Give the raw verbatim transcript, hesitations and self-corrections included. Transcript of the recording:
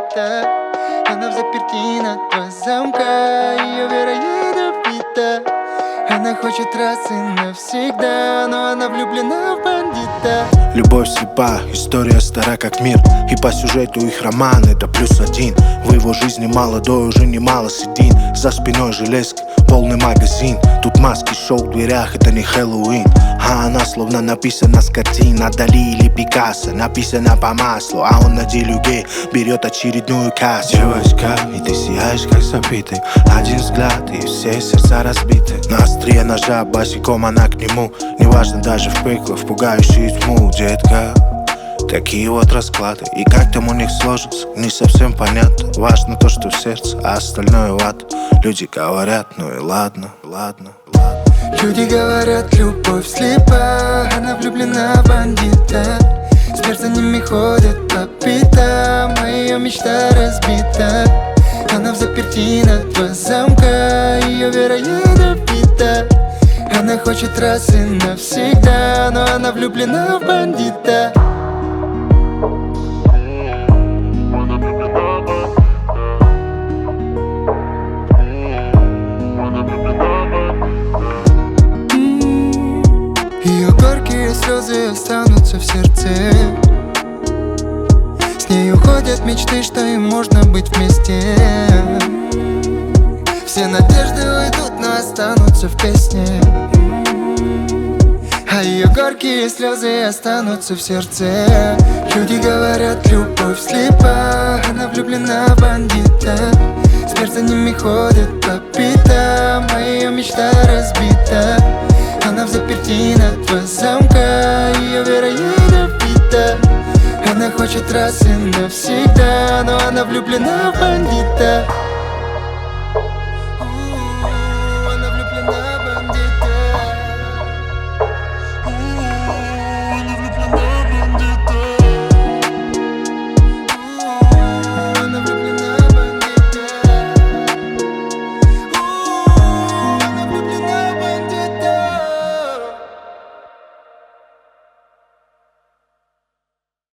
бандита. Она в заперти на два замка, ее вера ядовита. Она хочет раз и навсегда, но она влюблена в бандита. Любовь слепа, история стара как мир. И по сюжету их роман это плюс один. В его жизни молодой уже немало седин. За спиной железка, полный магазин. Тут маски, шоу в дверях, это не Хэллоуин. А она словно написана с картин от Дали или Пикассо. Написана по маслу, а он на деле гей. Берет очередную кассу. Девочка, и ты сияешь как запитый. Один взгляд, и все сердца разбиты. На острие ножа, босиком она к нему. Неважно даже в пекло, в пугающую тьму. Детка, такие вот расклады. И как там у них сложится, не совсем понятно. Важно то, что в сердце, а остальное в ад. Люди говорят, ну и ладно, ладно, ладно. Люди говорят, любовь слепа. Она влюблена в бандита. Смерть за ними ходит по пятам, а ее мечта разбита. Она в заперти на два замка, ее вера ядовита. Она хочет раз и навсегда, но она влюблена в бандита. Ее горькие слезы останутся в сердце. С ней уходят мечты, что им можно быть вместе. Все надежды уйдут, но останутся в песне. А ее горькие слезы останутся в сердце. Люди говорят, любовь слепа. Она влюблена в бандита. Смерть за ними ходит по пятам, а ее мечта разбита. Она в заперти на два замка, ее вера ядовита. Она хочет раз и навсегда, но она влюблена в бандита.